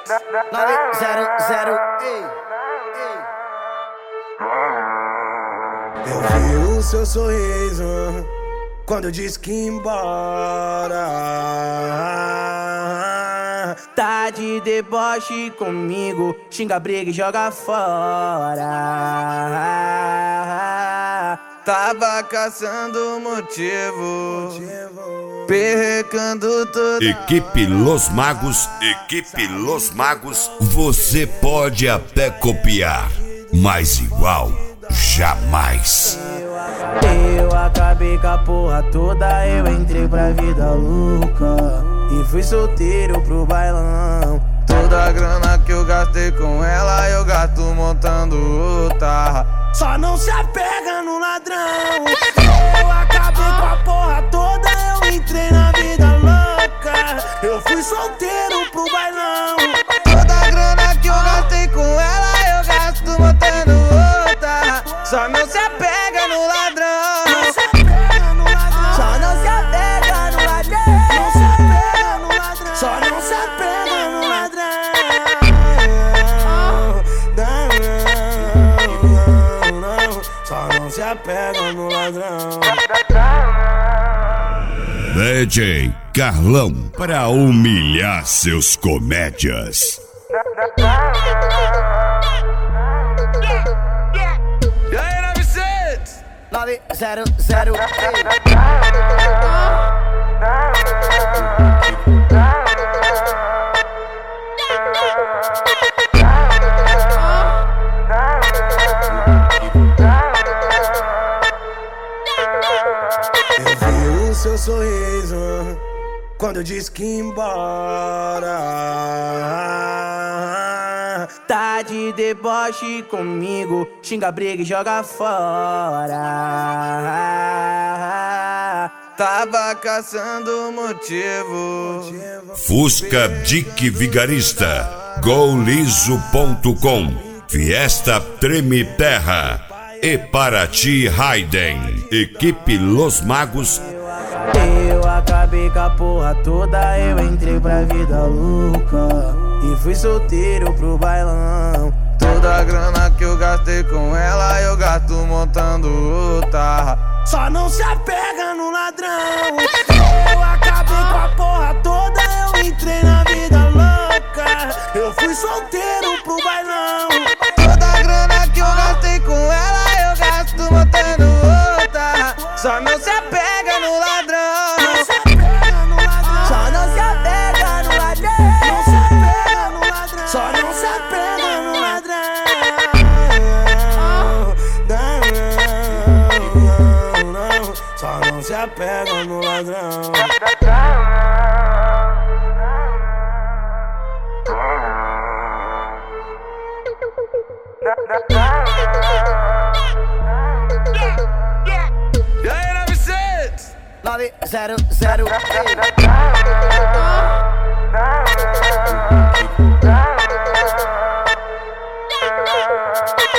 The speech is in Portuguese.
900, ei. Eu vi o seu sorriso quando eu disse que ia embora. Tá de deboche comigo, xinga, briga e joga fora. Tava caçando motivo, perrecando toda. Equipe Los Magos, você pode até copiar, mas igual jamais. Eu acabei com a porra toda, eu entrei pra vida louca e fui solteiro pro bailão. Toda a grana que eu gastei com ela, eu gasto montando outra. Só não se apega no ladrão. Eu acabei com a porra toda, eu entrei na vida louca. Eu fui solteiro pro bailão. Toda a grana que eu gastei com ela, eu gasto montando outra. Só não se apega no ladrão. Não se apega no ladrão. Só não se apega no ladrão. Não se apega no ladrão. Só não se apega no ladrão. Só não se apega no ladrão. DJ Carlão, pra humilhar seus comédias. E aí, 900? 900, ei. Eu vi o seu sorriso quando eu disse que ia embora. Tá de deboche comigo, xinga, briga e joga fora. Tava caçando motivo. Fusca Dick Vigarista, Goliso.com, Fiesta Treme Terra e Paraty Raiden. Equipe Los Magos. Eu acabei com a porra toda, eu entrei pra vida louca e fui solteiro pro bailão. Toda a grana que eu gastei com ela, eu gasto montando outra. Só não se apega no ladrão. Eu acabei com a porra toda, eu entrei na vida louca. Eu fui solteiro pro bailão. Toda a grana que eu gastei com ela, eu gasto montando outra. Só não se apega no ladrão. Não se apega no ladrão. Só não se apega no ladrão. Não se apega no ladrão. Só não se apega no ladrão. Não. Só não se apega no ladrão. E aí, 900? 900, ei.